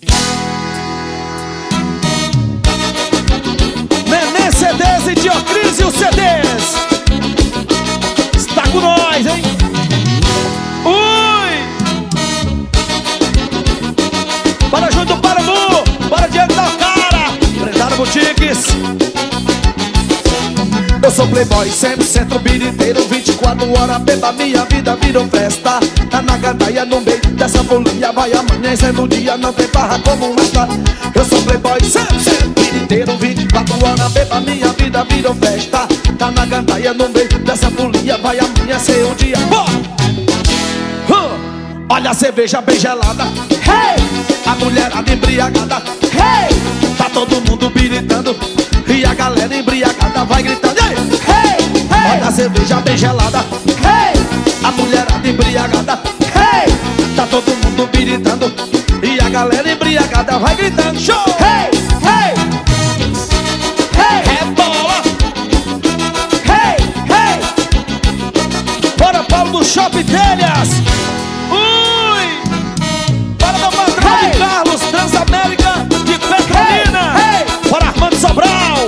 Nenê CDs e Diocrísio CDs. Está com nós, hein? Ui! Para junto, para Mu, para Diego da Cara, Prendado Boutiques. Eu sou playboy, sempre centro biriteiro, 24 horas, beba, minha vida virou festa. Tá na gandaia, no meio dessa folia, vai amanhecendo o dia, não tem barra como esta. Eu sou playboy, sempre centro biriteiro, 24 horas, beba, minha vida virou festa. Tá na gandaia, no meio dessa folia, vai amanhecer o dia. Olha a cerveja bem gelada, hey! A mulherada embriagada, hey! Tá todo mundo biritando e a galera embriagada vai gritando, hey! Hey! Hey! Olha a cerveja bem gelada, hey! A mulherada embriagada, hey! Tá todo mundo biritando e a galera embriagada vai gritando, show! Hey! Hey! Hey! É bola! Hey! Hey! Bora, Paulo do Shopping Telhas! Carlos, Transamérica de Petrolina, hey, hey. Para Armando Sobral.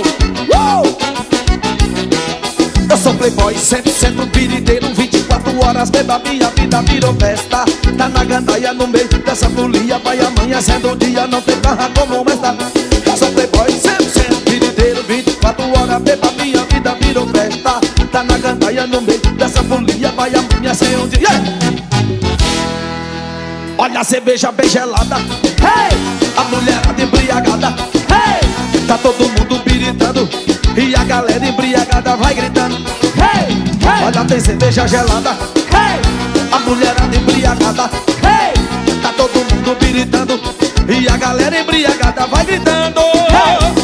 Eu sou playboy, 100% biriteiro, 24 horas, beba, minha vida virou festa. Tá na gandaia, no meio dessa folia, vai amanhecendo o dia, não tem barra como esta. Eu sou playboy, 100% biriteiro, 24 horas, beba, minha vida virou festa. Tá na gandaia, no meio dessa folia, vai amanhecer o dia, yeah. Olha a cerveja bem gelada, hey! A mulherada embriagada, hey! Tá todo mundo biritando e a galera embriagada vai gritando, hey! Hey! Olha, tem cerveja gelada, hey! A mulherada embriagada, hey! Tá todo mundo biritando e a galera embriagada vai gritando, hey!